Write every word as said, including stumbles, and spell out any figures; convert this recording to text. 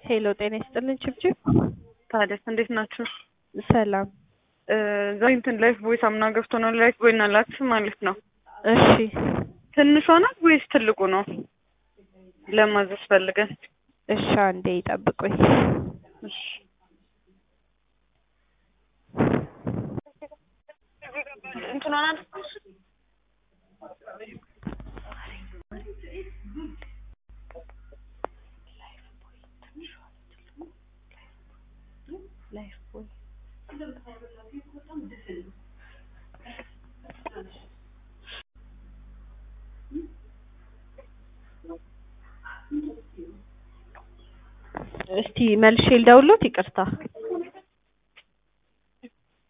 ሄሎ ጤና ይስጥልን ችብችብ ታዲያስ እንዴት ናችሁ? ሰላም ዛሬ እንትን ላይፍ ቦይ ሳምና ገፍቶ ነው ላይፍ ቦይ እና ላክስ ማለት ነው። እሺ ትንሿ ናት ወይስ ትልቁ ነው? ለማዘዝ ፈልገን። እሺ አንዴ ይጠብቁኝ። እሺ እንትና ናት ላይፍ ቦይ እስቲ መልሼ ልደውልዎት ይቅርታ